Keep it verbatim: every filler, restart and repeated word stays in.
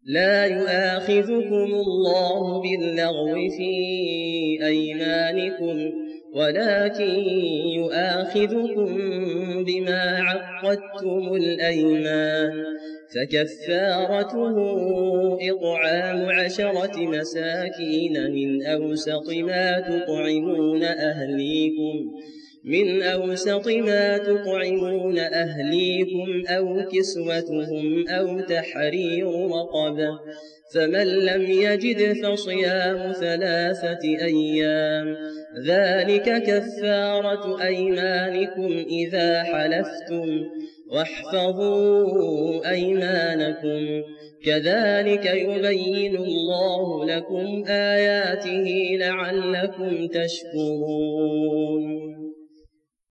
لا يؤاخذكم الله باللغو في أيمانكم ولكن يؤاخذكم بما عقدتم الأيمان فكفارته إطعام عشرة مساكين من أوسط ما تطعمون أهليكم من أوسط ما تطعمون أهليكم أو كسوتهم أو تحرير رقبة فمن لم يجد فصيام ثلاثة أيام ذلك كفارة أيمانكم إذا حلفتم واحفظوا أيمانكم كذلك يبين الله لكم آياته لعلكم تشكرون.